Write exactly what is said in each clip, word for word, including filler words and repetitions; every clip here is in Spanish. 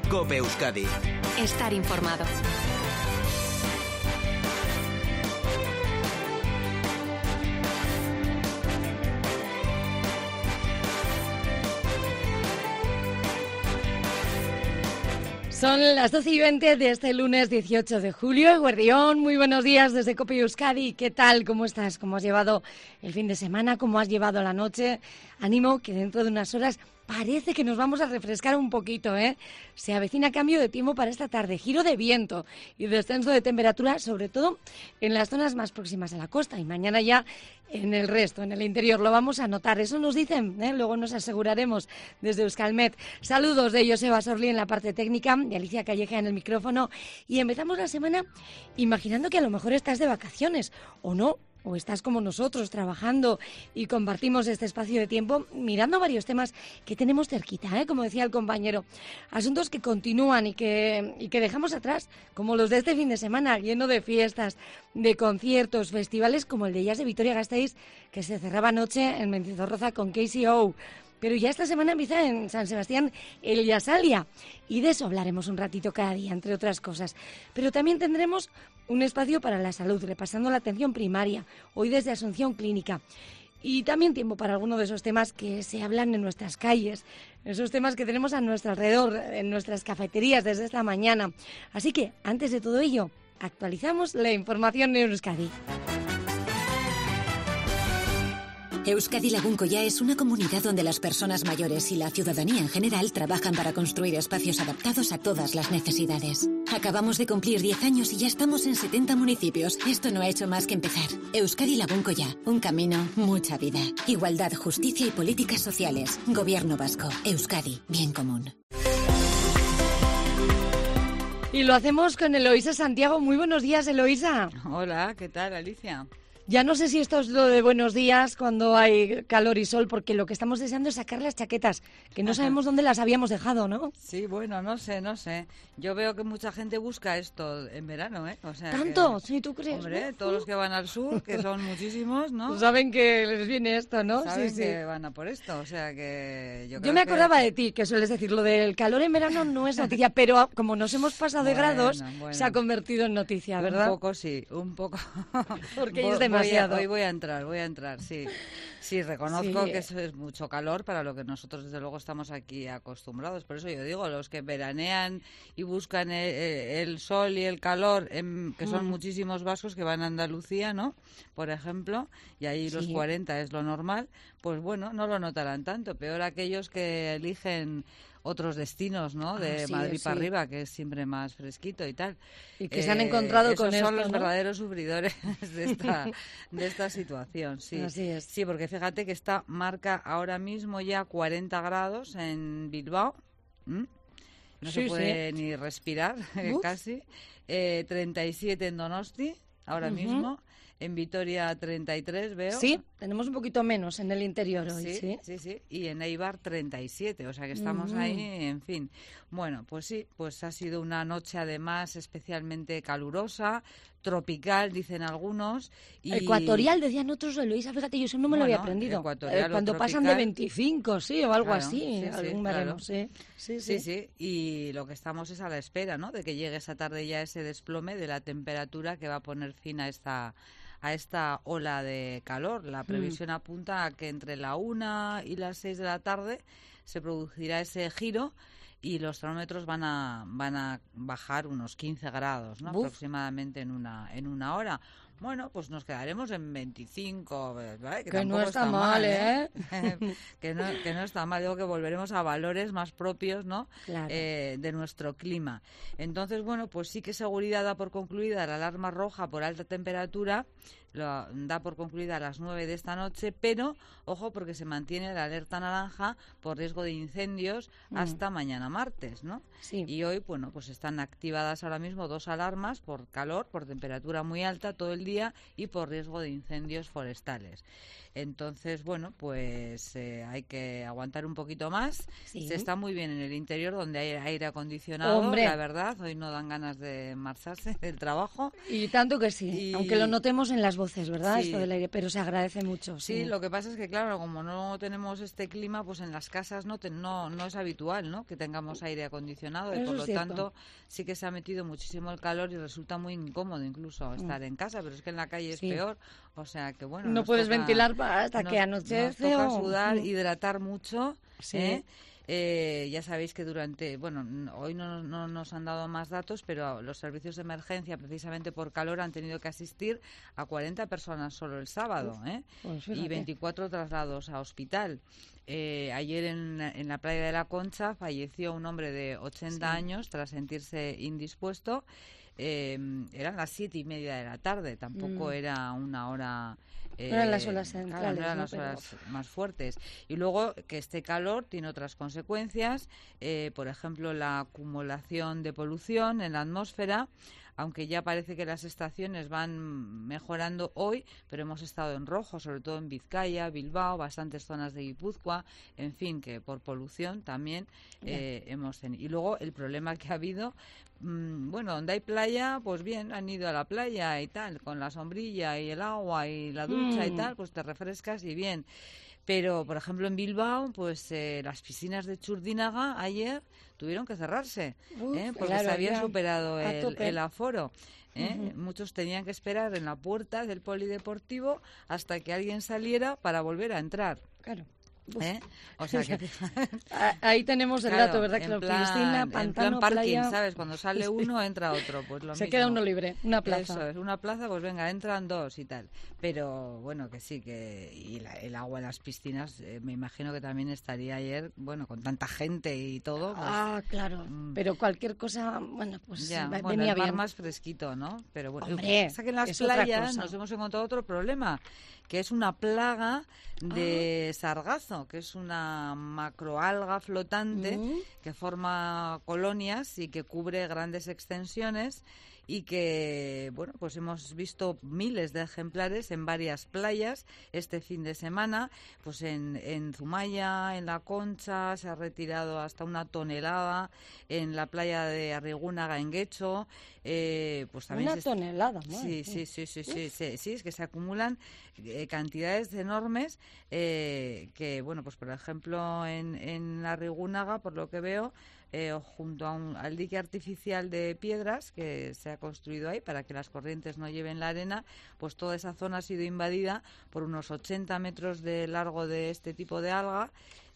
COPE Euskadi. Estar informado. Son las doce y veinte de este lunes dieciocho de julio. Guardión, muy buenos días desde COPE Euskadi. ¿Qué tal? ¿Cómo estás? ¿Cómo has llevado el fin de semana? ¿Cómo has llevado la noche? Ánimo, que dentro de unas horas parece que nos vamos a refrescar un poquito, ¿eh? Se avecina cambio de tiempo para esta tarde, giro de viento y descenso de temperatura, sobre todo en las zonas más próximas a la costa. Y mañana ya en el resto, en el interior, lo vamos a notar. Eso nos dicen, ¿eh? Luego nos aseguraremos desde Euskalmet. Saludos de Joseba Sorli en la parte técnica, de Alicia Calleja en el micrófono. Y empezamos la semana imaginando que a lo mejor estás de vacaciones, o no, o estás como nosotros trabajando y compartimos este espacio de tiempo mirando varios temas que tenemos cerquita, ¿eh? Como decía el compañero, asuntos que continúan y que, y que dejamos atrás, como los de este fin de semana, lleno de fiestas, de conciertos, festivales como el de Jazz de Vitoria-Gasteiz, que se cerraba anoche en Mendizorroza con K C O. Pero ya esta semana empieza en San Sebastián el Jazzalia, y de eso hablaremos un ratito cada día, entre otras cosas. Pero también tendremos un espacio para la salud, repasando la atención primaria, hoy desde Asunción Clínica. Y también tiempo para alguno de esos temas que se hablan en nuestras calles, esos temas que tenemos a nuestro alrededor, en nuestras cafeterías desde esta mañana. Así que, antes de todo ello, actualizamos la información en Euskadi. Euskadi Lagunkoia es una comunidad donde las personas mayores y la ciudadanía en general trabajan para construir espacios adaptados a todas las necesidades. Acabamos de cumplir diez años y ya estamos en setenta municipios. Esto no ha hecho más que empezar. Euskadi Lagunkoia, un camino, mucha vida. Igualdad, justicia y políticas sociales. Gobierno vasco. Euskadi, bien común. Y lo hacemos con Eloísa Santiago. Muy buenos días, Eloísa. Hola, ¿qué tal, Alicia? Ya no sé si esto es lo de buenos días cuando hay calor y sol, porque lo que estamos deseando es sacar las chaquetas, que no sabemos dónde las habíamos dejado, ¿no? Sí, bueno, no sé, no sé. Yo veo que mucha gente busca esto en verano, ¿eh? O sea, ¿tanto? Que, ¿Sí, tú crees? Hombre, todos los que van al sur, que son muchísimos, ¿no? Pues saben que les viene esto, ¿no? Saben sí, sí. que van a por esto, o sea que yo creo Yo me acordaba que... de ti, que sueles decir, lo del calor en verano no es noticia, pero como nos hemos pasado de bueno, grados, bueno. se ha convertido en noticia, ¿verdad? Un poco sí, un poco. Porque voy, es demasiado. Voy a, hoy voy a entrar, voy a entrar, sí. Sí, reconozco Sí. que eso es mucho calor para lo que nosotros desde luego estamos aquí acostumbrados. Por eso yo digo, los que veranean y buscan el, el sol y el calor, en, que son mm. muchísimos vascos que van a Andalucía, ¿no? Por ejemplo, y ahí sí. Los cuarenta es lo normal, pues bueno, no lo notarán tanto. Peor aquellos que eligen otros destinos, ¿no? De Así Madrid es, para sí. arriba, que es siempre más fresquito y tal. Y que eh, se han encontrado esos con son esto, los ¿no? verdaderos sufridores de esta, de esta situación, sí. Así es. Sí, porque fíjate que está marca ahora mismo ya cuarenta grados en Bilbao. ¿Mm? No sí, se puede sí. ni respirar, casi. Eh, treinta y siete en Donosti, ahora uh-huh. mismo. En Vitoria treinta y tres, veo. Sí, tenemos un poquito menos en el interior hoy, sí. Sí, sí, sí. Y en Eibar treinta y siete, o sea que estamos uh-huh. ahí, en fin. Bueno, pues sí, pues ha sido una noche además especialmente calurosa, tropical, dicen algunos. Y... Ecuatorial, decían otros, Eloísa, fíjate, yo eso no me bueno, lo había aprendido. Eh, cuando pasan de veinticinco, sí, o algo claro, así, sí, algún sí, verano, claro. sí. Sí, sí. sí, sí. Y lo que estamos es a la espera, ¿no? De que llegue esa tarde ya ese desplome de la temperatura que va a poner fin a esta... a esta ola de calor. La previsión mm. apunta a que entre la una y las seis de la tarde se producirá ese giro y los termómetros van a van a bajar unos quince grados, ¿no? Aproximadamente en una en una hora. Bueno, pues nos quedaremos en veinticinco, ¿vale? Que, que no está, está mal, ¿eh? ¿eh? que, no, que no está mal, digo que volveremos a valores más propios, ¿no? Claro. Eh, de nuestro clima. Entonces, bueno, pues sí que seguridad da por concluida la alarma roja por alta temperatura, lo da por concluida a las nueve de esta noche, pero, ojo, porque se mantiene la alerta naranja por riesgo de incendios mm. hasta mañana martes, ¿no? Sí. Y hoy, bueno, pues están activadas ahora mismo dos alarmas por calor, por temperatura muy alta todo el día y por riesgo de incendios forestales. Entonces, bueno, pues eh, hay que aguantar un poquito más. Sí. Se está muy bien en el interior donde hay aire acondicionado, Hombre. La verdad. Hoy no dan ganas de marcharse del trabajo. Y tanto que sí, y... aunque lo notemos en las voces, ¿verdad? Sí. Esto del aire, pero se agradece mucho. Sí, Sí, lo que pasa es que, claro, como no tenemos este clima, pues en las casas no te- no, no es habitual, ¿no?, que tengamos aire acondicionado y Eso por es lo cierto. tanto sí que se ha metido muchísimo el calor y resulta muy incómodo incluso estar en casa, pero es que en la calle es Sí. peor, o sea que bueno. No nos puedes toca- ventilar pa- hasta nos- que anochece Nos toca o- sudar, Mm. hidratar mucho, Sí. ¿eh? Eh, ya sabéis que durante, bueno, n- hoy no, no nos han dado más datos, pero los servicios de emergencia, precisamente por calor, han tenido que asistir a cuarenta personas solo el sábado, ¿eh? Pues Y fíjate. veinticuatro traslados a hospital. Eh, ayer en, en la playa de la Concha falleció un hombre de ochenta Sí. años tras sentirse indispuesto. Eh, eran las siete y media de la tarde, tampoco Mm. era una hora. No eran las eh, horas claro, centrales, no eran ¿no? las Pero- horas más fuertes. Y luego que este calor tiene otras consecuencias, eh, por ejemplo, la acumulación de polución en la atmósfera, aunque ya parece que las estaciones van mejorando hoy, pero hemos estado en rojo, sobre todo en Vizcaya, Bilbao, bastantes zonas de Guipúzcoa, en fin, que por polución también eh, hemos tenido. Y luego el problema que ha habido, mmm, bueno, donde hay playa, pues bien, han ido a la playa y tal, con la sombrilla y el agua y la ducha y Mm. tal, pues te refrescas y bien. Pero, por ejemplo, en Bilbao, pues eh, las piscinas de Churdínaga ayer tuvieron que cerrarse, Uf, ¿eh? porque claro, se había ya superado a el, tope. el aforo. ¿eh? Muchos tenían que esperar en la puerta del polideportivo hasta que alguien saliera para volver a entrar. Claro. Uf. ¿eh? O sea que Ah, Ahí tenemos el claro, dato, ¿verdad? en Claro, plan- piscina, en pantano, plan parking, playa. ¿sabes? Cuando sale Sí. uno entra otro, pues lo Se mismo. queda uno libre, una plaza. Eso es, una plaza, pues venga, entran dos y tal. Pero bueno, que sí, que y la- el agua en las piscinas, eh, me imagino que también estaría ayer, bueno, con tanta gente y todo. Pues, Ah, claro. Mm. Pero cualquier cosa, bueno, pues ya, va- bueno, venía el mar bien. más fresquito, ¿no? Pero bueno, Hombre, pasa que en las es otra playas cosa. nos hemos encontrado otro problema, que es una plaga de Ah. sargazo, que es una macroalga flotante Mm. que forma colonias y que cubre grandes extensiones y que, bueno, pues hemos visto miles de ejemplares en varias playas este fin de semana, pues en, en Zumaya, en La Concha, se ha retirado hasta una tonelada, en la playa de Arrigúnaga, en Guecho, eh, pues también Una se- tonelada, madre Sí, mía. sí, sí, sí, sí, sí, sí, es que se acumulan eh, cantidades enormes eh, que, bueno, pues por ejemplo en, en la Rigúnaga, por lo que veo, eh, junto a un, al dique artificial de piedras que se ha construido ahí para que las corrientes no lleven la arena, pues toda esa zona ha sido invadida por unos ochenta metros de largo de este tipo de alga.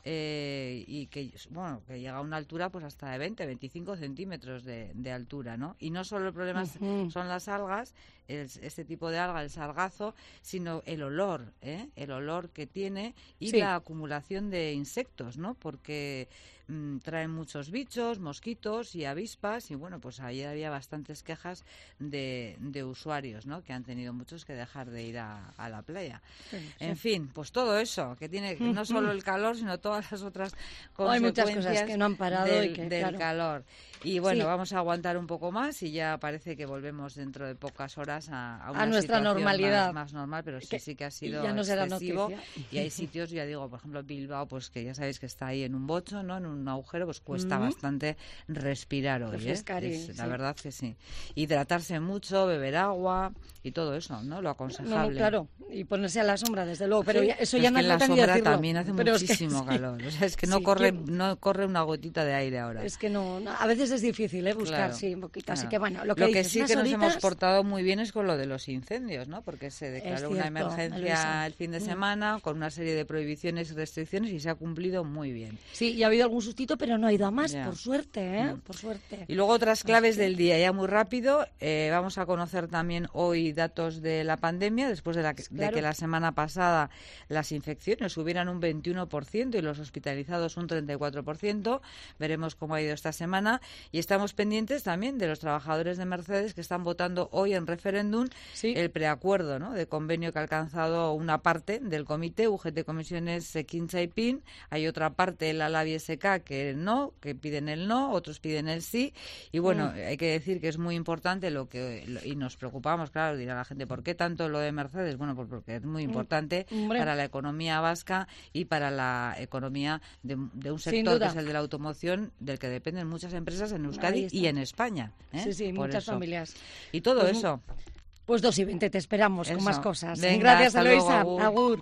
Eh, y que bueno que llega a una altura pues hasta de veinte, veinticinco centímetros de, de altura, ¿no? Y no solo el problema es- Ujú. son las algas, el- este tipo de alga, el sargazo, sino el olor, ¿eh? El olor que tiene y Sí. la acumulación de insectos, ¿no? Porque mm, traen muchos bichos, mosquitos y avispas y bueno, pues ayer había bastantes quejas de, de usuarios, ¿no? Que han tenido muchos que dejar de ir a, a la playa. Sí, En sí. fin, pues todo eso, que tiene no solo el calor, sino todas las otras Hay muchas consecuencias cosas que no han parado del, y que, del claro. calor. Y bueno, Sí. vamos a aguantar un poco más y ya parece que volvemos dentro de pocas horas a, a, una nuestra situación normalidad. Más, más normal, pero sí, Que- sí que ha y sido ya no será excesivo. noticia. Y hay sitios, ya digo, por ejemplo, Bilbao, pues que ya sabéis que está ahí en un bocho, ¿no? En un agujero, pues cuesta Mm. bastante respirar hoy, ¿eh? Refrescar y- Es- La sí. verdad que sí. Hidratarse mucho, beber agua y todo eso, ¿no? Lo No, no, aconsejable. claro, y ponerse a la sombra, desde luego, pero Sí, ya- eso pero ya es no que en la hace ni sombra decirlo. también hace Pero es que muchísimo sí. calor. O sea, es que no Sí, corre, ¿quién- no corre una gotita de aire ahora. Es que no, no, a veces es difícil, ¿eh? Buscar, Claro, sí, un poquito. Así claro. que bueno, lo que, dices, sí unas que nos hemos horitas- portado muy bien es con lo de los incendios, ¿no? Porque se declaró una cierto, emergencia Eloisa. el fin de Mm. semana con una serie de prohibiciones y restricciones y se ha cumplido muy bien. Sí, y ha habido algún sustito, pero no ha ido a más, Ya. por suerte, ¿eh? Mm. Por suerte. Y luego otras claves que- del día, ya muy rápido. Eh, vamos a conocer también hoy datos de la pandemia, después de, la, que- de Claro. que la semana pasada las infecciones subieran un veintiuno por ciento y los hospitalizados un treinta y cuatro por ciento. Veremos cómo ha ido esta semana. Y estamos pendientes también de los trabajadores de Mercedes que están votando hoy en referéndum Sí. el preacuerdo, ¿no?, de convenio que ha alcanzado una parte del comité, U G T Comisiones, Equincha y P I N. Hay otra parte, el Alabi S K, que no, que piden el no, otros piden el sí. Y bueno, Mm. hay que decir que es muy importante lo que lo- y nos preocupamos, claro, dirá la gente, ¿por qué tanto lo de Mercedes? Bueno, pues porque es muy importante Hombre. para la economía vasca y para la economía de, de un Sin sector que duda. es el de la automoción, del que dependen muchas empresas en Euskadi Ahí está. y en España. ¿eh? Sí, sí, Por muchas eso. familias. Y todo Pues mu- eso. Pues dos y veinte te esperamos Eso. con más cosas. Venga, Gracias, hasta luego, Eloisa. agur. Agur.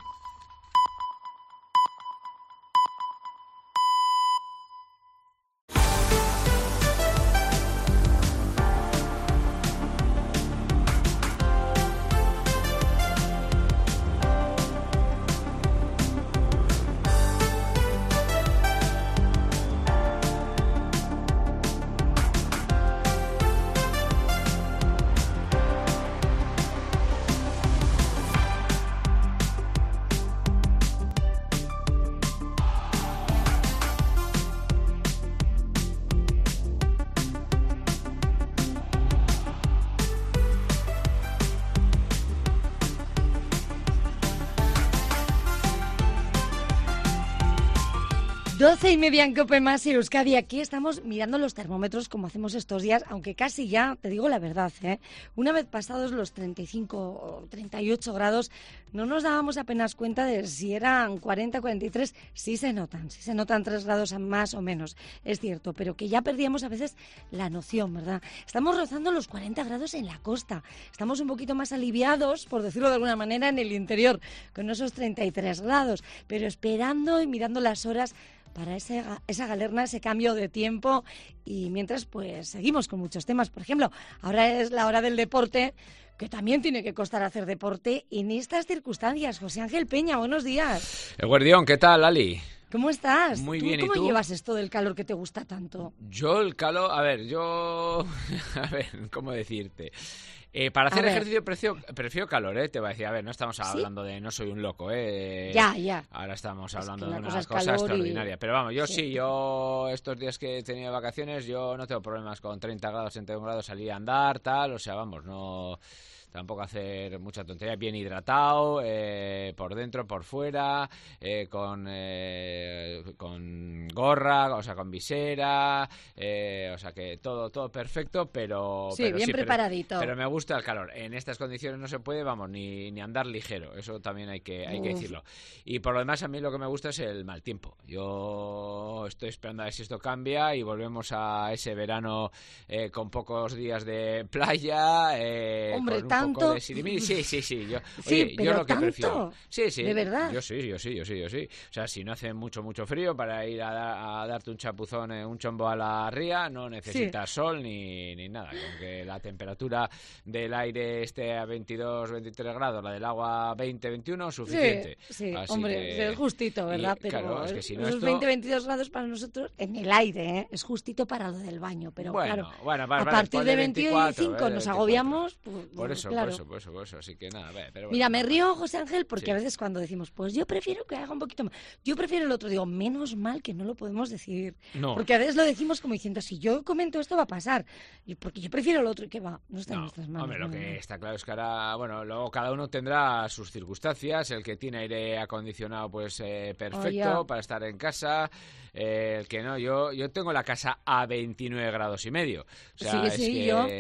Doce y media en Cope Más y Euskadi. Aquí estamos mirando los termómetros como hacemos estos días, aunque casi ya, te digo la verdad, ¿eh? Una vez pasados los treinta y cinco o treinta y ocho grados, no nos dábamos apenas cuenta de si eran cuarenta, cuarenta y tres. Sí se notan, sí se notan tres grados más o menos, es cierto, pero que ya perdíamos a veces la noción, ¿verdad? Estamos rozando los cuarenta grados en la costa. Estamos un poquito más aliviados, por decirlo de alguna manera, en el interior, con esos treinta y tres grados, pero esperando y mirando las horas para ese, esa galerna, ese cambio de tiempo. Y mientras, pues, seguimos con muchos temas. Por ejemplo, ahora es la hora del deporte, que también tiene que costar hacer deporte en estas circunstancias. José Ángel Peña, buenos días. El Guardión, ¿qué tal, Ali? ¿Cómo estás? Muy ¿Tú bien, ¿y ¿Cómo tú? llevas esto del calor que te gusta tanto? Yo el calor, a ver, yo... A ver, ¿cómo decirte? Eh, para hacer A ver. ejercicio prefiero, prefiero calor, ¿eh? Te voy a decir, a ver, no estamos ¿Sí? hablando de no soy un loco, ¿eh? Ya, ya. Ahora estamos Es hablando que de una una cosa es cosa calor y- extraordinaria. Pero vamos, yo Sí. sí. yo estos días que he tenido vacaciones, yo no tengo problemas con treinta grados, treinta y un grados salir a andar, tal, o sea, vamos, no... Tampoco hacer mucha tontería, bien hidratado, eh, por dentro, por fuera, eh, con, eh, con gorra, o sea, con visera, eh, o sea que todo todo perfecto, pero... Sí, pero bien pero- preparadito. Pero, me gusta el calor. En estas condiciones no se puede, vamos, ni, ni andar ligero, eso también hay que, hay que Uf. decirlo. Y por lo demás, a mí lo que me gusta es el mal tiempo. Yo estoy esperando a ver si esto cambia y volvemos a ese verano eh, con pocos días de playa, eh, Hombre, con un tanto. poco de sirimiri. Sí, sí, sí. Yo, Sí, oye, pero yo lo que tanto. prefiero. Sí, sí. ¿De verdad? Yo sí, yo sí, yo sí, yo sí. O sea, si no hace mucho, mucho frío para ir a, da- a darte un chapuzón, eh, un chombo a la ría, no necesitas sol ni, ni nada. Con que la temperatura del aire esté a veintidós, veintitrés grados, la del agua veinte, veintiuno, suficiente. Sí, sí, Así hombre, que- es justito, ¿verdad? y, Pero claro, es que si no esos esto- veinte, veintidós grados para nosotros en el aire, ¿eh? Es justito para lo del baño, pero bueno, claro, bueno, vale, a vale, partir ponle de veinticuatro, veinticinco eh, nos veinticuatro. agobiamos, pues, Por eso, claro. por eso, por eso, por eso. Así que nada, ve, pero bueno, Mira, me nada. río, José Ángel, porque Sí. a veces cuando decimos, pues yo prefiero que haga un poquito más, yo prefiero el otro, digo, menos mal que no lo podemos decir. No. Porque a veces lo decimos como diciendo, si yo comento esto va a pasar, y porque yo prefiero el otro, y que va, no está en No, nuestras manos. hombre, lo no, que no. está claro es que ahora, bueno, luego cada uno tendrá sus circunstancias. El que tiene aire acondicionado, pues eh, perfecto Oh, ya. para estar en casa. Eh, el que no, yo yo tengo la casa a veintinueve grados y medio. O sea, Sí, es sí, que... yo.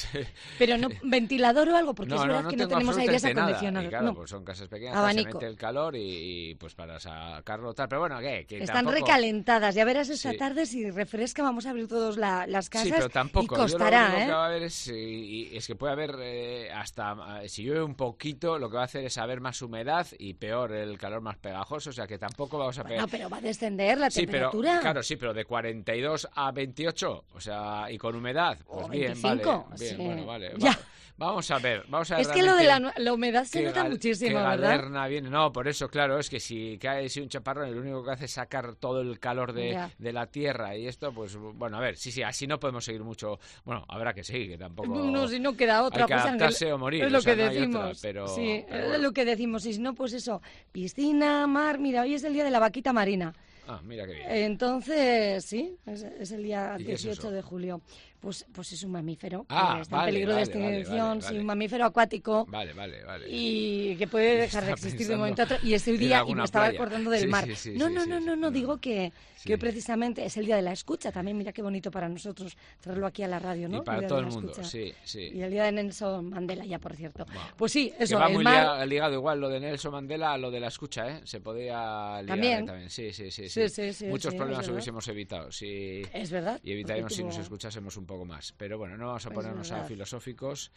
Pero no, ventilador o algo, porque no, es verdad no, no que no tengo tenemos aires absolutamente nada. acondicionados. Y claro, No. pues son casas pequeñas, tal, se Abanico. mete el calor y, y, pues para sacarlo tal. Pero bueno, ¿qué? Que Están tampoco... recalentadas, ya verás esta Sí. tarde si refresca, vamos a abrir todos la- las casas Sí, pero tampoco. y Yo lo único costará, que ¿eh? va a haber es, eh, y- es que puede haber eh, hasta, eh, si llueve un poquito, lo que va a hacer es haber más humedad y peor el calor más pegajoso, o sea que tampoco vamos a pegar. Bueno, pero va a descender la Sí, pero temperatura. claro, sí, pero de cuarenta y dos a veintiocho, o sea, y con humedad, pues O bien, veinticinco, vale, bien, sí. bueno, vale. Ya. Va- vamos a ver, vamos a ver. Es que lo de la, realmente la humedad se qué nota gal- muchísimo, qué ¿verdad? galerna viene. No, por eso, claro, es que si cae así un chaparrón y lo único que hace es sacar todo el calor de, Ya. de la tierra y esto, pues bueno, a ver, sí, sí, así no podemos seguir mucho. Bueno, habrá que seguir, que tampoco. No, si no queda otra. hay que José Ángel, adaptarse o morir, es lo o sea, que no hay otra, decimos. pero- sí, pero es bueno. lo que decimos. Y si no, pues eso, piscina, mar. Mira, hoy es el día de la vaquita marina. Ah, mira qué bien. Entonces, sí, es, es el día ¿Y qué es dieciocho eso? de julio. Pues, pues es un mamífero Ah, que está vale, en peligro de vale, vale, extinción, vale, sí, vale. un mamífero acuático. Vale, vale, vale. Y que puede dejar de Estaba existir de pensando un momento a otro. Y es el en día, y alguna me estaba playa. acordando del Sí, mar. sí, sí, no, sí, no, sí, no, sí, no, no, no. digo que, Sí. que hoy precisamente es el día de la escucha. También mira qué bonito para nosotros traerlo aquí a la radio, ¿no? Y para día de todo la el mundo, escucha. sí, sí. Y el día de Nelson Mandela ya, por cierto. Wow. Pues sí, Que eso, va el muy mar... liga- ligado igual lo de Nelson Mandela a lo de la escucha, ¿eh? Se podía ligar También. también. Sí, sí, sí, Sí, sí. sí, sí, Muchos sí, problemas es verdad. hubiésemos evitado, sí. Es verdad. Y evitaríamos porque si nos tuvo- escuchásemos un poco más. Pero bueno, no vamos a Es ponernos a verdad. filosóficos.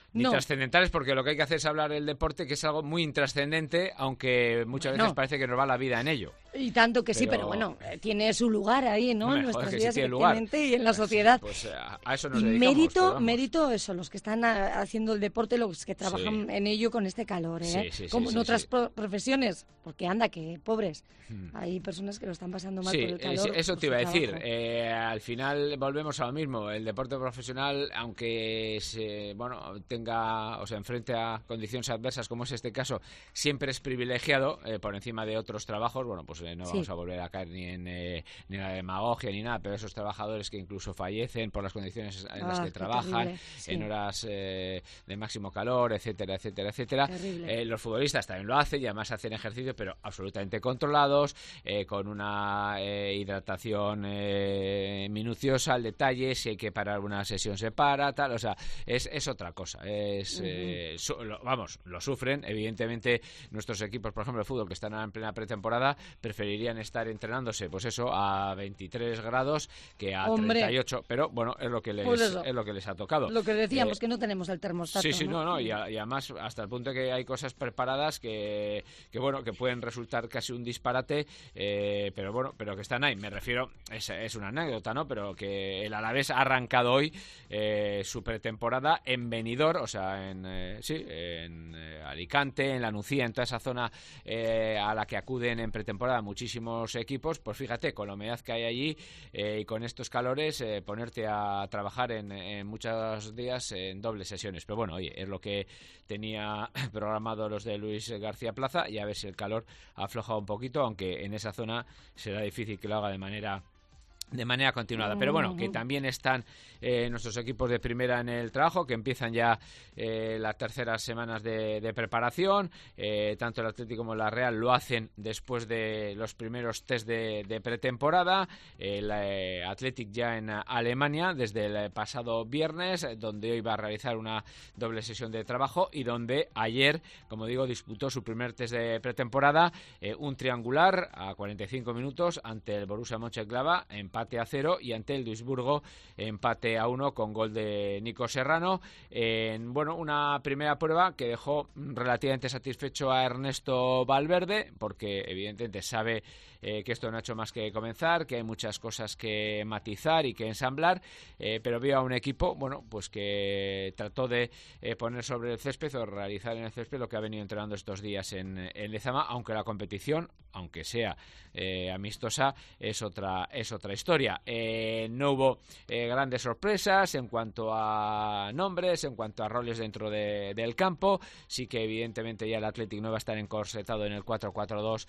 Ni no. trascendentales, porque lo que hay que hacer es hablar del deporte, que es algo muy intrascendente, aunque muchas veces no. parece que nos va la vida en ello. Y tanto que pero... sí, pero bueno, tiene su lugar ahí, ¿no? Hombre, en nuestras joder, vidas, sí efectivamente, y en la pues, sociedad. Pues a, a eso nos y dedicamos. mérito, vamos. mérito eso, los que están a, haciendo el deporte, los que trabajan sí. en ello con este calor, ¿eh? Sí, sí, sí, como sí, en otras sí. pro profesiones, porque anda, que pobres. Hmm. Hay personas que lo están pasando mal Sí, por el calor. eso por te su iba a decir. trabajo. Eh, al final volvemos a lo mismo. El deporte profesional, aunque se, bueno, tenga o se enfrente a condiciones adversas, como es este caso, siempre es privilegiado eh, por encima de otros trabajos. Bueno, pues eh, no Sí. vamos a volver a caer ni en, eh, ni en la demagogia ni nada, pero esos trabajadores que incluso fallecen por las condiciones en las Ah, que qué trabajan, terrible, sí. en horas eh, de máximo calor, etcétera, etcétera, etcétera. Terrible. Eh, los futbolistas también lo hacen y además hacen ejercicio, pero absolutamente controlados, eh, con una eh, hidratación eh, minuciosa al detalle. Si hay que parar una sesión se para, tal, o sea, es, es otra cosa. Es, Uh-huh. eh, su, lo, vamos, lo sufren. Evidentemente, nuestros equipos, por ejemplo, de fútbol, que están en plena pretemporada, preferirían estar entrenándose, pues eso, a veintitrés grados que a Hombre. treinta y ocho, pero bueno, es lo que les, Pues eso. es lo que les ha tocado. Lo que decíamos, Eh, que no tenemos el termostato. Sí, sí, ¿no? no, no, y, a, y además hasta el punto que hay cosas preparadas que, que bueno, que pueden resultar casi un disparate, eh, pero bueno, pero que están ahí. Me refiero, es, es una anécdota, ¿no? Pero que el Alavés ha arrancado hoy eh, su pretemporada en Benidorm, o sea, en eh, sí, en eh, Alicante, en La Nucía, en toda esa zona eh, a la que acuden en pretemporada muchísimos equipos. Pues fíjate, con la humedad que hay allí eh, y con estos calores, eh, ponerte a trabajar en, en muchos días en dobles sesiones. Pero bueno, oye, es lo que tenía programado los de Luis García Plaza, y a ver si el calor ha aflojado un poquito, aunque en esa zona será difícil que lo haga de manera de manera continuada, pero bueno, que también están eh, nuestros equipos de primera en el trabajo, que empiezan ya eh, las terceras semanas de, de preparación. Eh, tanto el Atlético como la Real lo hacen después de los primeros test de, de pretemporada. El eh, Athletic ya en Alemania desde el pasado viernes, donde hoy va a realizar una doble sesión de trabajo y donde ayer, como digo, disputó su primer test de pretemporada, eh, un triangular a cuarenta y cinco minutos ante el Borussia Mönchengladbach, empate a cero, y ante el Duisburgo empate a uno con gol de Nico Serrano. En, bueno, una primera prueba que dejó relativamente satisfecho a Ernesto Valverde, porque evidentemente sabe eh, que esto no ha hecho más que comenzar, que hay muchas cosas que matizar y que ensamblar, eh, pero vio a un equipo, bueno, pues que trató de eh, poner sobre el césped o realizar en el césped lo que ha venido entrenando estos días en, en Lezama, aunque la competición, aunque sea eh, amistosa, es otra, es otra historia. Eh, no hubo eh, grandes sorpresas en cuanto a nombres, en cuanto a roles dentro de, del campo. Sí que evidentemente ya el Athletic no va a estar encorsetado en el cuatro cuatro dos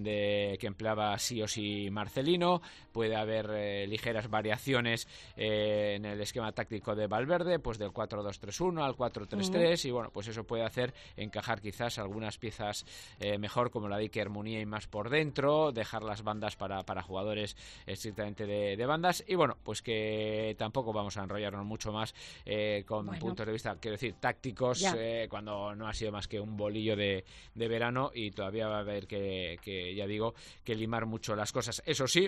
de que empleaba sí o sí Marcelino. Puede haber eh, ligeras variaciones eh, en el esquema táctico de Valverde, pues del cuatro dos tres uno al cuatro tres tres, uh-huh. Y bueno, pues eso puede hacer encajar quizás algunas piezas eh, mejor, como la de Iker Muniain más por dentro, dejar las bandas para, para jugadores estrictamente de, de bandas, y bueno, pues que tampoco vamos a enrollarnos mucho más eh, con bueno. puntos de vista, quiero decir, tácticos, eh, cuando no ha sido más que un bolillo de, de verano, y todavía va a haber que, que, ya digo, que limar mucho las cosas. Eso sí,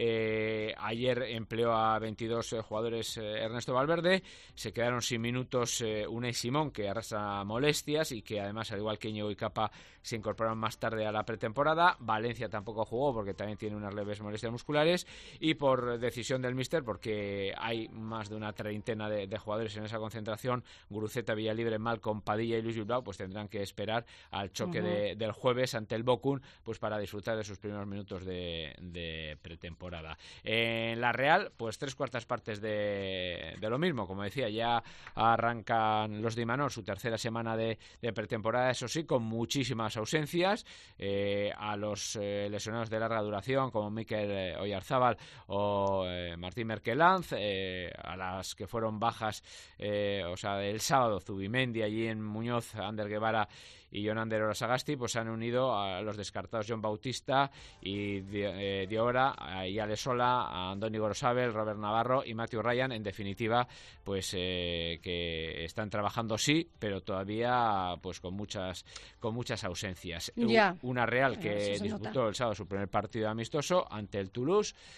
eh, ayer empleó a veintidós eh, jugadores eh, Ernesto Valverde, se quedaron sin minutos eh, Unai Simón, que arrastra molestias y que además, al igual que Íñigo y Capa, se incorporaron más tarde a la pretemporada. Valencia tampoco jugó porque también tiene unas leves molestias musculares, y por decisión del míster, porque hay más de una treintena de, de jugadores en esa concentración, Guruceta, Villalibre, Malcom, Padilla y Luis Bilbao, pues tendrán que esperar al choque uh-huh. de, del jueves ante el Bochum, pues para disfrutar de sus primeros minutos de, de pretemporada. En la Real, pues tres cuartas partes de, de lo mismo, como decía, ya arrancan los de Imanol su tercera semana de, de pretemporada, eso sí, con muchísimas ausencias, eh, a los eh, lesionados de larga duración, como Mikel eh, Oyarzábal o eh, Martín Merkelanz, eh, a las que fueron bajas, eh, o sea, el sábado, Zubimendi, allí en Muñoz, Ander Guevara y Jonander Orasagasti, pues se han unido a los descartados John Bautista y eh, Diora, y Ale Sola, a Andoni Gorosabel, Robert Navarro y Matthew Ryan. En definitiva, pues eh, que están trabajando, sí, pero todavía pues con muchas con muchas ausencias. Ya. Una Real que disputó nota. el sábado su primer partido amistoso ante el Toulouse, de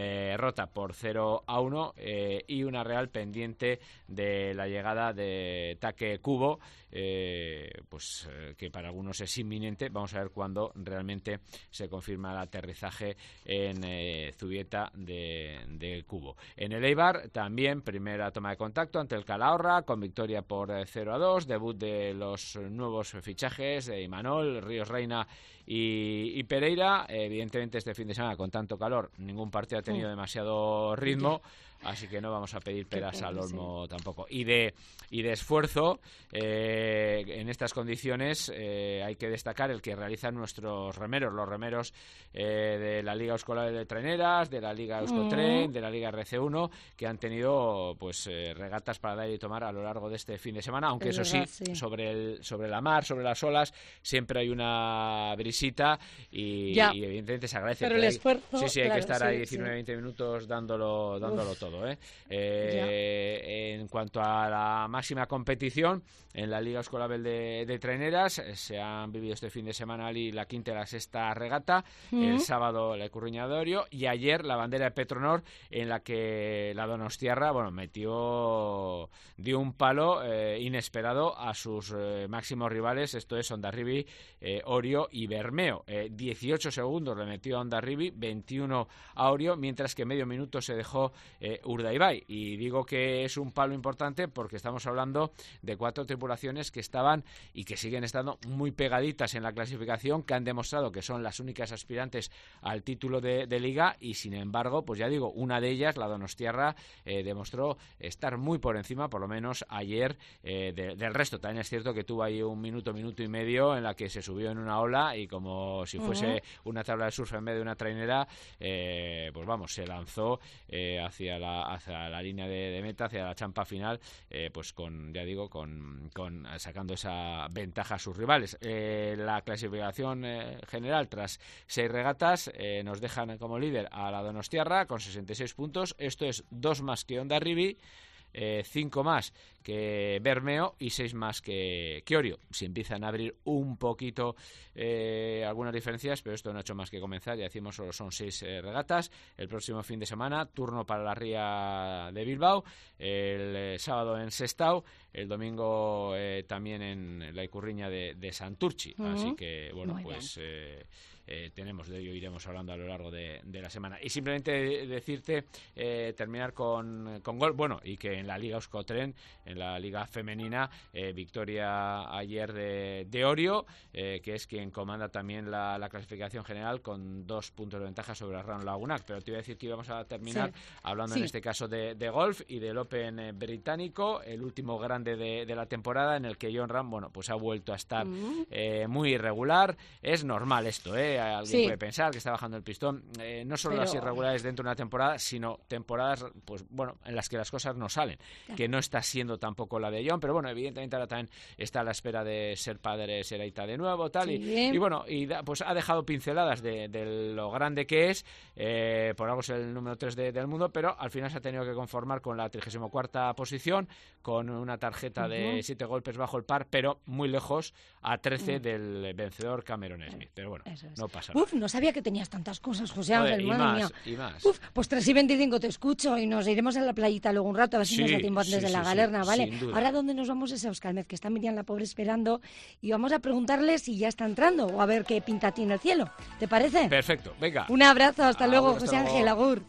eh, rota por cero a uno eh, y una Real pendiente de la llegada de Take Kubo, eh, pues eh, que para algunos es inminente. Vamos a ver cuándo realmente se confirma el aterrizaje en eh, Zubieta de, de Kubo. En el Eibar también primera toma de contacto ante el Calahorra con victoria por eh, cero a dos, debut de los nuevos fichajes de Imanol, Ríos Reina y, y Pereira. Evidentemente este fin de semana con tanto calor ningún partido ha tenido demasiado ritmo, así que no vamos a pedir peras al olmo sí. tampoco. Y de y de esfuerzo eh, en estas condiciones eh, hay que destacar el que realizan nuestros remeros, los remeros eh, de la Liga Euskal de Traineras, de la Liga Euskotren, mm. de la Liga R C uno, que han tenido pues eh, regatas para dar y tomar a lo largo de este fin de semana, aunque es eso verdad, sí, sí, sobre el sobre la mar, sobre las olas, siempre hay una brisita y, y evidentemente se agradece. Pero el hay, esfuerzo, sí, sí, hay claro, que estar sí, ahí diecinueve a sí. veinte minutos dándolo, dándolo Uf. todo. ¿eh? Eh, en cuanto a la máxima competición, en la Liga Euskal de, de Traineras eh, se han vivido este fin de semana la quinta y la sexta regata, mm. el sábado la Ecurriña de Orio y ayer la bandera de Petronor, en la que la Donostiarra, bueno, metió, dio un palo eh, inesperado a sus eh, máximos rivales, esto es Hondarribia, eh, Orio y Bermeo. Eh, dieciocho segundos le metió a Hondarribia, veintiuno a Orio, mientras que medio minuto se dejó eh, Urdaibai. Y digo que es un palo importante porque estamos hablando de cuatro tripulaciones que estaban y que siguen estando muy pegaditas en la clasificación, que han demostrado que son las únicas aspirantes al título de, de Liga y sin embargo, pues ya digo, una de ellas, la Donostiarra, eh, demostró estar muy por encima, por lo menos ayer, eh, de, del resto. También es cierto que tuvo ahí un minuto, minuto y medio en la que se subió en una ola y como si fuese uh-huh. una tabla de surf en vez de una trainera, eh, pues vamos, se lanzó eh, hacia la hacia la línea de, de meta, hacia la champa final, eh, pues con, ya digo, con, con sacando esa ventaja a sus rivales. Eh, la clasificación eh, general tras seis regatas eh, nos dejan como líder a la Donostiarra con sesenta y seis puntos. Esto es dos más que Hondarribia, eh, cinco más que Bermeo y seis más que, que Orio. Si empiezan a abrir un poquito eh, algunas diferencias, pero esto no ha hecho más que comenzar. Ya decimos, solo son seis eh, regatas. El próximo fin de semana, turno para la Ría de Bilbao, el eh, sábado en Sestao, el domingo eh, también en la Icurriña de, de Santurchi. Uh-huh. Así que, bueno, Muy pues... Eh, Eh, tenemos, de ello iremos hablando a lo largo de, de la semana. Y simplemente decirte, eh, terminar con, con gol, bueno, y que en la Liga Euskotren, en la Liga Femenina, eh, victoria ayer de, de Orio, eh, que es quien comanda también la, la clasificación general con dos puntos de ventaja sobre Ran Lagunac. Pero te iba a decir que íbamos a terminar sí. hablando sí. en este caso de, de golf y del Open eh, británico, el último grande de, de la temporada, en el que Jon Rahm, bueno, pues ha vuelto a estar mm. eh, muy irregular. Es normal esto, ¿eh? Alguien sí. puede pensar que está bajando el pistón. Eh, no solo Pero... las irregularidades dentro de una temporada, sino temporadas, pues bueno, en las que las cosas no salen. Claro. Que no está siendo tampoco la de John, pero bueno, evidentemente ahora también está a la espera de ser padre Seraita de nuevo, tal. Sí. Y, y bueno, y da, pues ha dejado pinceladas de, de lo grande que es. Eh, por algo es el número tres de, del mundo, pero al final se ha tenido que conformar con la trigésima cuarta posición, con una tarjeta uh-huh. de siete golpes bajo el par, pero muy lejos a trece uh-huh. del vencedor Cameron Smith. Pero bueno, no pasa nada. Uf, no sabía que tenías tantas cosas, José Ángel, Joder, madre más, mía. Y más. Uf, pues tres y veinticinco te escucho y nos iremos a la playita luego un rato, a ver si sí, nos da tiempo antes sí, de la sí, galerna, sí, ¿vale? Ahora, ¿dónde nos vamos? Es a Euskalmet, que está Miriam la pobre esperando, y vamos a preguntarle si ya está entrando o a ver qué pinta tiene el cielo. ¿Te parece? Perfecto, venga. Un abrazo, hasta agur, luego, hasta José luego. Ángel, agur.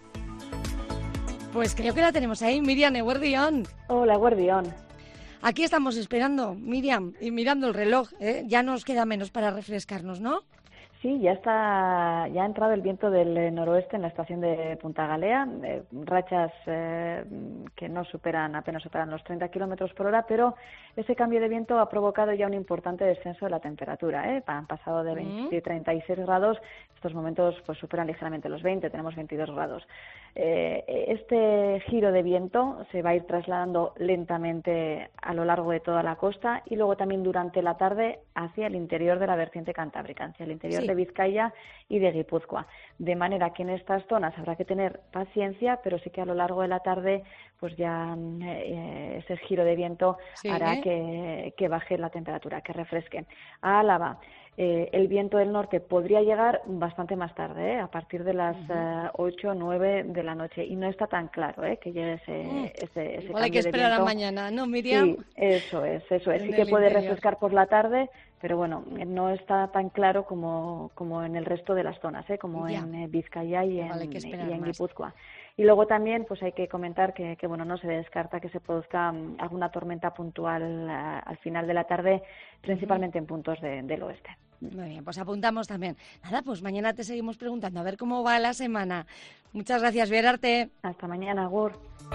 Pues creo que la tenemos ahí, Miriam, Eguerdión. Hola, Eguerdión. Aquí estamos esperando, Miriam, y mirando el reloj, ¿eh? Ya nos queda menos para refrescarnos, ¿no? Sí, ya está, ya ha entrado el viento del noroeste en la estación de Punta Galea, eh, rachas eh, que no superan, apenas superan los treinta kilómetros por hora, pero ese cambio de viento ha provocado ya un importante descenso de la temperatura, ¿eh? Han pasado de veinte, treinta y seis grados, estos momentos pues superan ligeramente los veinte, tenemos veintidós grados. Eh, este giro de viento se va a ir trasladando lentamente a lo largo de toda la costa y luego también durante la tarde hacia el interior de la vertiente cantábrica, hacia el interior sí. de Vizcaya y de Guipúzcoa. De manera que en estas zonas habrá que tener paciencia, pero sí que a lo largo de la tarde pues ya eh, ese giro de viento sí, hará ¿eh? que, que baje la temperatura, que refresque. A Álava, Eh, el viento del norte podría llegar bastante más tarde, ¿eh? A partir de las uh-huh. ocho o nueve de la noche, y no está tan claro ¿eh? que llegue ese, uh, ese, ese cambio hay que esperar a mañana, ¿no, Miriam? Sí, eso es, eso es. Sí que puede interior. refrescar por la tarde, pero bueno, no está tan claro como, como en el resto de las zonas, ¿eh? como ya. en eh, Vizcaya y en, vale, y en Guipúzcoa. Y luego también pues hay que comentar que, que bueno, no se descarta que se produzca um, alguna tormenta puntual uh, al final de la tarde, principalmente uh-huh. en puntos de, del oeste. Muy bien, pues apuntamos también. Nada, pues mañana te seguimos preguntando a ver cómo va la semana. Muchas gracias, Bierarte. Hasta mañana, Agur.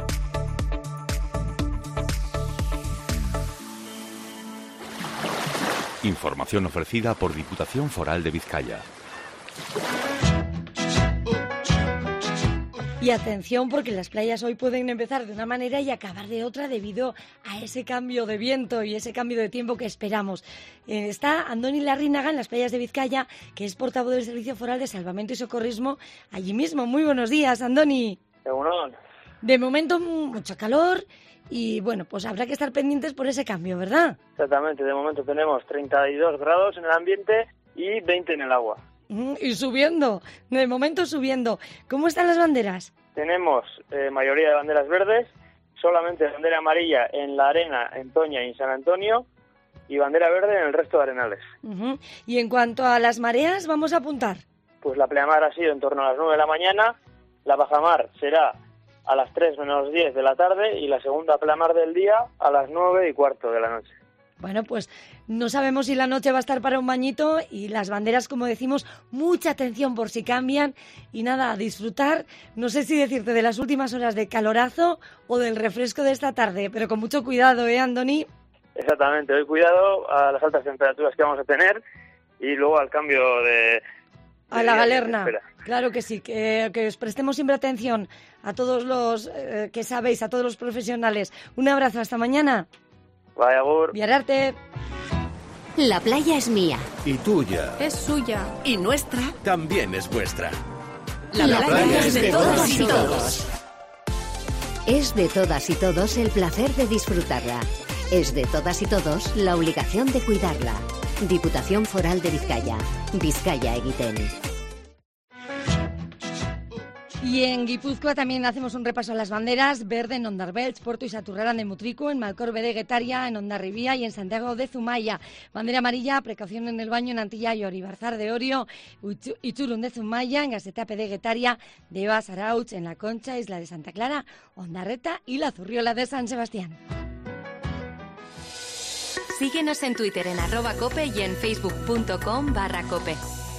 Información ofrecida por Diputación Foral de Vizcaya. Y atención, porque las playas hoy pueden empezar de una manera y acabar de otra debido a ese cambio de viento y ese cambio de tiempo que esperamos. Eh, está Andoni Larrínaga en las playas de Vizcaya, que es portavoz del Servicio Foral de Salvamento y Socorrismo allí mismo. Muy buenos días, Andoni. Seguro. De momento mucho calor y bueno, pues habrá que estar pendientes por ese cambio, ¿verdad? Exactamente, de momento tenemos treinta y dos grados en el ambiente y veinte en el agua. Y subiendo, de momento subiendo. ¿Cómo están las banderas? Tenemos eh, mayoría de banderas verdes, solamente bandera amarilla en La Arena, en Toña y en San Antonio, y bandera verde en el resto de arenales. Uh-huh. Y en cuanto a las mareas, vamos a apuntar. Pues la pleamar ha sido en torno a las nueve de la mañana, la bajamar será a las tres menos diez de la tarde y la segunda pleamar del día a las nueve y cuarto de la noche. Bueno, pues no sabemos si la noche va a estar para un bañito y las banderas, como decimos, mucha atención por si cambian y nada, a disfrutar, no sé si decirte de las últimas horas de calorazo o del refresco de esta tarde, pero con mucho cuidado, ¿eh, Andoni? Exactamente, hoy cuidado a las altas temperaturas que vamos a tener y luego al cambio de... A la galerna, claro que sí, que, que os prestemos siempre atención a todos los eh, que sabéis, a todos los profesionales. Un abrazo, hasta mañana. Vaya, Agur. Viararte. La playa es mía. Y tuya. Es suya. Y nuestra. También es vuestra. La, la playa, playa es de, de todas y todos. Es de todas y todos el placer de disfrutarla. Es de todas y todos la obligación de cuidarla. Diputación Foral de Vizcaya. Vizcaya Egiten. Y en Guipúzcoa también hacemos un repaso a las banderas: verde en Ondarbelch, Porto y Saturraran de Mutriku, en Malcorbe de Guetaria, en Hondarribía y en Santiago de Zumaya. Bandera amarilla, precaución en el baño en Antilla y Oribarzar de Orio, Iturun de Zumaya, en Gasteape de Guetaria, de Ebas, Arauch, en La Concha, Isla de Santa Clara, Ondarreta y La Zurriola de San Sebastián. Síguenos en Twitter en arroba cope y en facebook.com barra cope.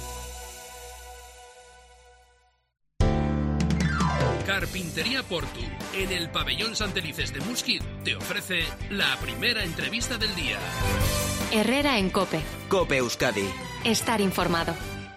Carpintería Portu, en el pabellón Santelices de Musquit, te ofrece la primera entrevista del día. Herrera en Cope. Cope Euskadi. Estar informado.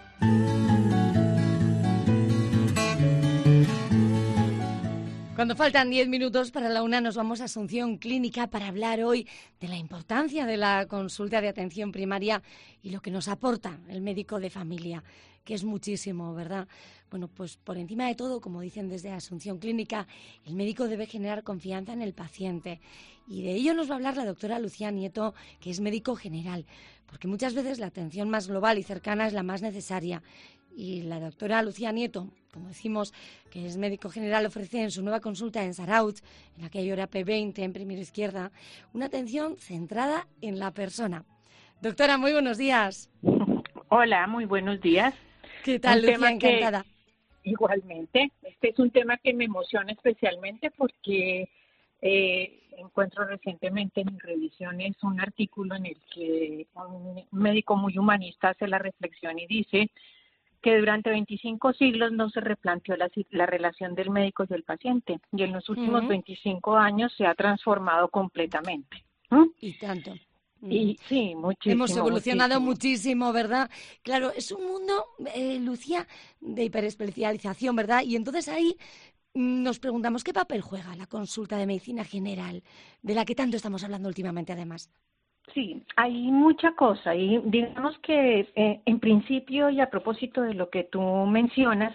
Cuando faltan diez minutos para la una nos vamos a Asunción Clínica para hablar hoy de la importancia de la consulta de atención primaria y lo que nos aporta el médico de familia, que es muchísimo, ¿verdad? Bueno, pues por encima de todo, como dicen desde Asunción Clínica, el médico debe generar confianza en el paciente. Y de ello nos va a hablar la doctora Lucía Nieto, que es médico general, porque muchas veces la atención más global y cercana es la más necesaria. Y la doctora Lucía Nieto, como decimos, que es médico general, ofrece en su nueva consulta en Saraut, en la calle hora P veinte, en primera izquierda, una atención centrada en la persona. Doctora, muy buenos días. Hola, muy buenos días. ¿Qué tal, un Lucía? Encantada. Que, igualmente. Este es un tema que me emociona especialmente porque eh, encuentro recientemente en mis revisiones un artículo en el que un médico muy humanista hace la reflexión y dice que durante veinticinco siglos no se replanteó la, la relación del médico y del paciente, y en los últimos uh-huh. veinticinco años se ha transformado completamente. ¿Mm? Y tanto. Y sí, muchísimo. Hemos evolucionado muchísimo. muchísimo, ¿verdad? Claro, es un mundo, eh, Lucía, de hiperespecialización, ¿verdad? Y entonces ahí nos preguntamos, ¿qué papel juega la consulta de medicina general, de la que tanto estamos hablando últimamente, además? Sí, hay mucha cosa y digamos que eh, en principio y a propósito de lo que tú mencionas,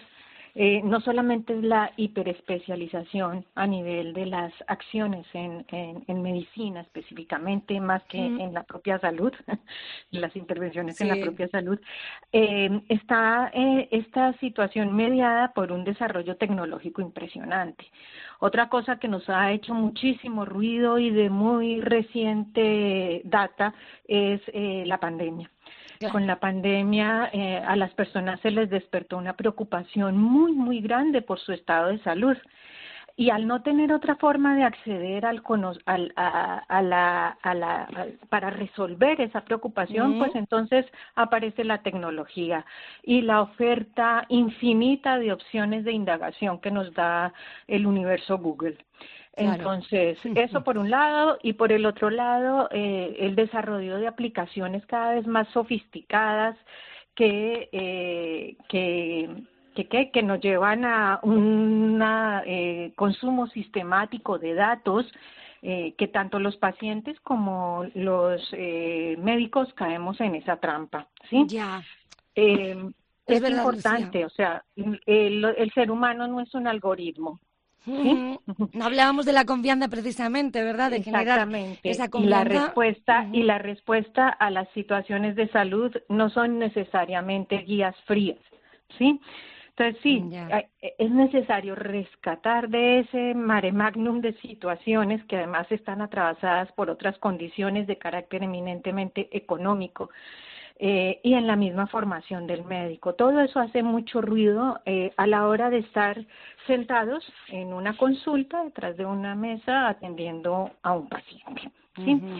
Eh, no solamente es la hiperespecialización a nivel de las acciones en, en, en medicina específicamente, más que mm. en la propia salud, las intervenciones sí. en la propia salud, eh, está eh, esta situación mediada por un desarrollo tecnológico impresionante. Otra cosa que nos ha hecho muchísimo ruido y de muy reciente data es eh, la pandemia. Claro. Con la pandemia eh, a las personas se les despertó una preocupación muy, muy grande por su estado de salud. Y al no tener otra forma de acceder al, al a, a la, a la, a, para resolver esa preocupación, mm. pues entonces aparece la tecnología y la oferta infinita de opciones de indagación que nos da el universo Google. Claro. Entonces, eso por un lado, y por el otro lado, eh, el desarrollo de aplicaciones cada vez más sofisticadas que, eh, que, que, que, que nos llevan a un eh, consumo sistemático de datos, eh, que tanto los pacientes como los eh, médicos caemos en esa trampa, ¿sí? Ya. Eh, es es verdad, importante, Lucía. o sea, el, el ser humano no es un algoritmo. ¿Sí? No hablábamos de la confianza precisamente, ¿verdad? De generar esa confianza. Y la respuesta uh-huh. y la respuesta a las situaciones de salud no son necesariamente guías frías, ¿sí? Entonces sí, yeah. es necesario rescatar de ese mare magnum de situaciones que además están atravesadas por otras condiciones de carácter eminentemente económico. Eh, y en la misma formación del médico. Todo eso hace mucho ruido eh, a la hora de estar sentados en una consulta detrás de una mesa atendiendo a un paciente, ¿sí? Uh-huh.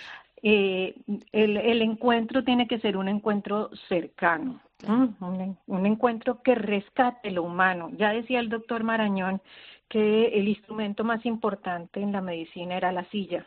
eh, el, el encuentro tiene que ser un encuentro cercano, uh-huh. un, un encuentro que rescate lo humano. Ya decía el doctor Marañón que el instrumento más importante en la medicina era la silla.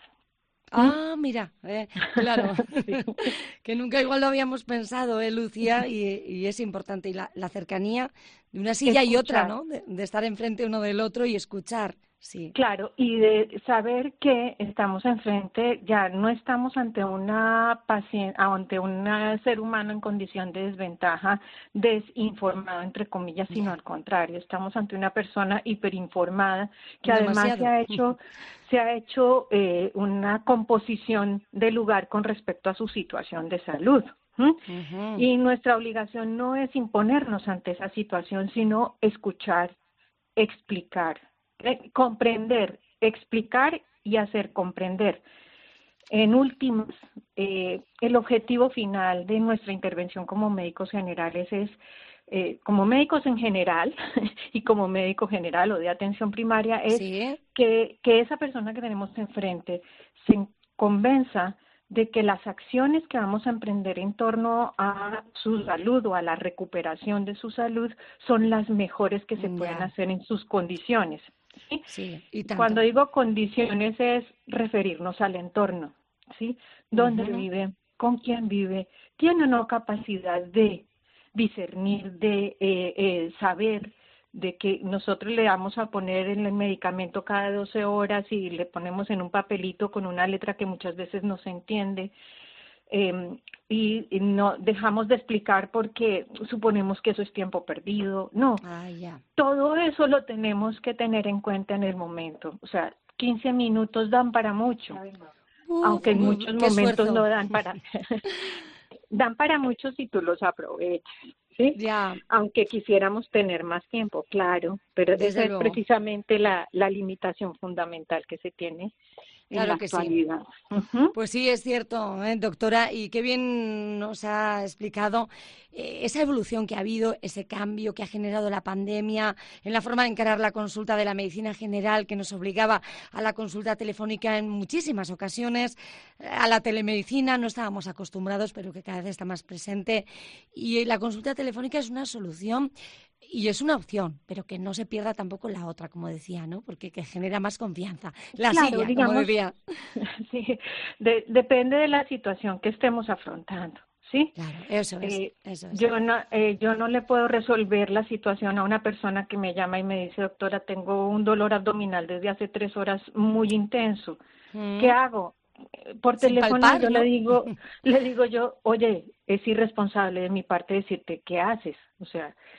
Ah, mira, eh, claro, sí. Que nunca igual lo habíamos pensado, ¿eh, Lucía? Y, y es importante, y la, la cercanía de una silla escuchar. Y otra, ¿no? De, de estar enfrente uno del otro y escuchar, sí. Claro, y de saber que estamos enfrente, ya no estamos ante una paciente, ante un ser humano en condición de desventaja, desinformado, entre comillas, sino yeah. al contrario, estamos ante una persona hiperinformada que Demasiado. además se ha hecho... se ha hecho eh, una composición de lugar con respecto a su situación de salud. ¿Mm? Uh-huh. Y nuestra obligación no es imponernos ante esa situación, sino escuchar, explicar, eh, comprender, explicar y hacer comprender. En últimas, eh, el objetivo final de nuestra intervención como médicos generales es Eh, como médicos en general y como médico general o de atención primaria es ¿Sí? que, que esa persona que tenemos enfrente se convenza de que las acciones que vamos a emprender en torno a su salud o a la recuperación de su salud son las mejores que se yeah. pueden hacer en sus condiciones. ¿Sí? Sí, y tanto. Cuando digo condiciones es referirnos al entorno, ¿sí? ¿Dónde uh-huh. vive? ¿Con quién vive? ¿Tiene o no capacidad de discernir, de eh, eh, saber de que nosotros le vamos a poner el medicamento cada doce horas y le ponemos en un papelito con una letra que muchas veces no se entiende eh, y, y no dejamos de explicar porque suponemos que eso es tiempo perdido? No, ah, yeah. todo eso lo tenemos que tener en cuenta en el momento. O sea, quince minutos dan para mucho, Uf, aunque en muchos momentos esfuerzo. no dan para... dan para muchos si tú los aprovechas, ¿sí? Ya. Aunque quisiéramos tener más tiempo, claro, pero Desde esa luego. es precisamente la, la limitación fundamental que se tiene en claro la que actualidad. Sí. Uh-huh. Pues sí, es cierto, ¿eh, doctora? Y qué bien nos ha explicado eh, esa evolución que ha habido, ese cambio que ha generado la pandemia en la forma de encarar la consulta de la medicina general, que nos obligaba a la consulta telefónica en muchísimas ocasiones, a la telemedicina, no estábamos acostumbrados, pero que cada vez está más presente. Y la consulta telefónica es una solución y es una opción, pero que no se pierda tampoco la otra, como decía, ¿no? Porque que genera más confianza. La claro, silla, digamos, como decía. Sí, de, depende de la situación que estemos afrontando, ¿sí? Claro, eso es. Eh, eso es. Yo no, eh, yo no le puedo resolver la situación a una persona que me llama y me dice, doctora, tengo un dolor abdominal desde hace tres horas muy intenso. Mm. ¿Qué hago? Por Sin teléfono palpar, yo ¿no? le digo, le digo yo, oye, es irresponsable de mi parte decirte qué haces, o sea,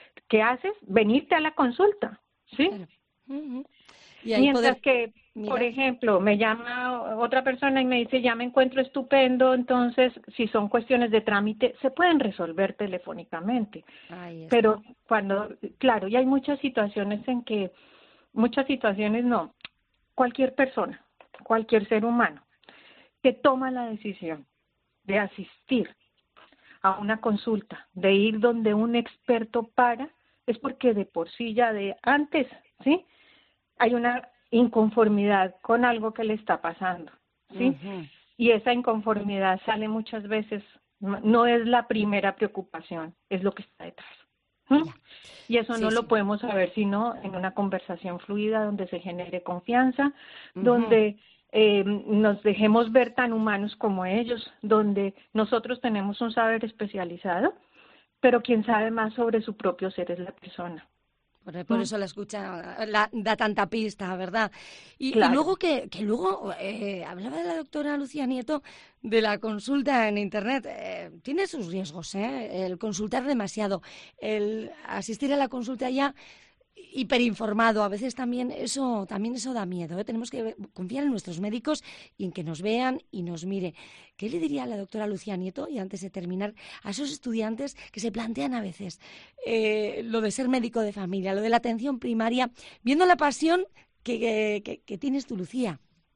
¿qué haces? Venirte a la consulta, ¿sí? Claro. Uh-huh. Y ahí Mientras poder... que, Mira. por ejemplo, me llama otra persona y me dice, ya me encuentro estupendo, entonces, si son cuestiones de trámite, se pueden resolver telefónicamente. Ahí está. Pero cuando, claro, y hay muchas situaciones en que, muchas situaciones no, cualquier persona, cualquier ser humano, que toma la decisión de asistir a una consulta, de ir donde un experto para, es porque de por sí ya de antes, ¿sí? Hay una inconformidad con algo que le está pasando, ¿sí? Uh-huh. Y esa inconformidad sale muchas veces, no es la primera preocupación, es lo que está detrás. ¿Mm? Y eso sí, no sí. lo podemos saber sino en una conversación fluida donde se genere confianza, uh-huh. donde eh, nos dejemos ver tan humanos como ellos, donde nosotros tenemos un saber especializado, pero quien sabe más sobre su propio ser es la persona. Por, por eso la escucha la, da tanta pista, ¿verdad? Y, claro. y luego que, que luego eh, hablaba de la doctora Lucía Nieto de la consulta en Internet. Eh, tiene sus riesgos, ¿eh? El consultar demasiado, el asistir a la consulta ya hiperinformado, a veces también eso también eso da miedo, ¿eh? Tenemos que confiar en nuestros médicos y en que nos vean y nos mire. ¿Qué le diría a la doctora Lucía Nieto, y antes de terminar, a esos estudiantes que se plantean a veces eh, lo de ser médico de familia, lo de la atención primaria, viendo la pasión que, que, que tienes tú, Lucía?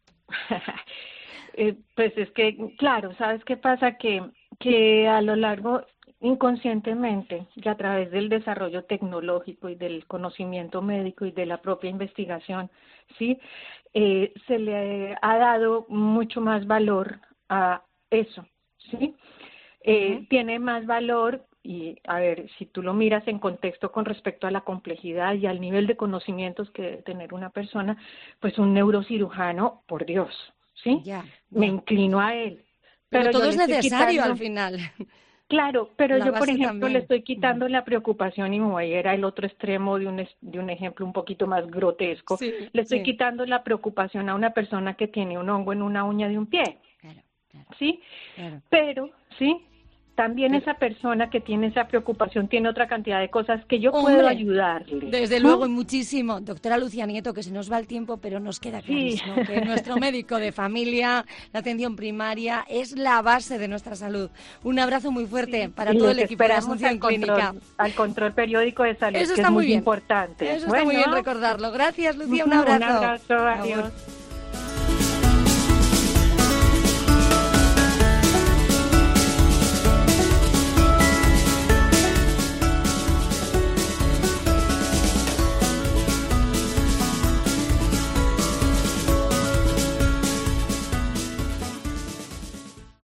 eh, pues es que, claro, ¿sabes qué pasa? Que, que a lo largo... inconscientemente y a través del desarrollo tecnológico y del conocimiento médico y de la propia investigación, sí, eh, se le ha dado mucho más valor a eso, sí, eh, uh-huh. tiene más valor y a ver si tú lo miras en contexto con respecto a la complejidad y al nivel de conocimientos que debe tener una persona, pues un neurocirujano, por Dios, sí, ya, ya. me inclino a él. Pero, pero todo es necesario quitando... al final. Claro, pero la yo, por ejemplo, también. le estoy quitando la preocupación y me voy a ir al otro extremo de un, de un ejemplo un poquito más grotesco. Sí, le estoy sí. quitando la preocupación a una persona que tiene un hongo en una uña de un pie. Claro, claro, ¿sí? Claro. Pero, ¿sí? También pero, esa persona que tiene esa preocupación tiene otra cantidad de cosas que yo hombre, puedo ayudarle. Desde ¿no? luego, y muchísimo. Doctora Lucía Nieto, que se nos va el tiempo, pero nos queda clarísimo sí. que nuestro médico de familia, la atención primaria, es la base de nuestra salud. Un abrazo muy fuerte sí. para y todo el equipo de la Asunción Clínica. Control, al control periódico de salud, Eso que está es muy bien. importante. Eso bueno, está muy bien recordarlo. Gracias, Lucía, un abrazo. Un abrazo, adiós.